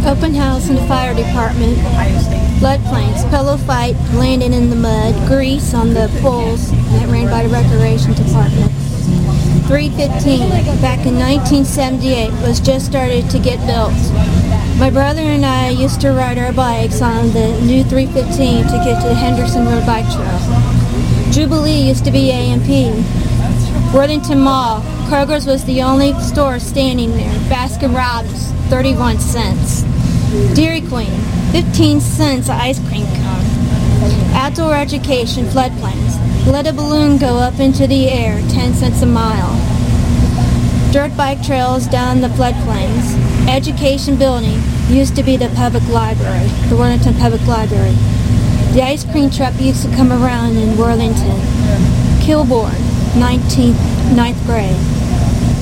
Open house in the fire department. Floodplains, pillow fight, landing in the mud, grease on the poles that ran by the recreation department. 315, back in 1978, was just started to get built. My brother and I used to ride our bikes on the new 315 to get to the Henderson Road Bike Trail. Jubilee used to be A&P. Worthington Mall, Kroger's was the only store standing there. Baskin Robbins, 31 cents. Dairy Queen, 15 cents ice cream cone. Outdoor education, floodplains. Let a balloon go up into the air, 10 cents a mile. Dirt bike trails down the floodplains. Education building used to be the public library, the Worthington Public Library. The ice cream truck used to come around in Worthington. Kilbourne, 9th grade.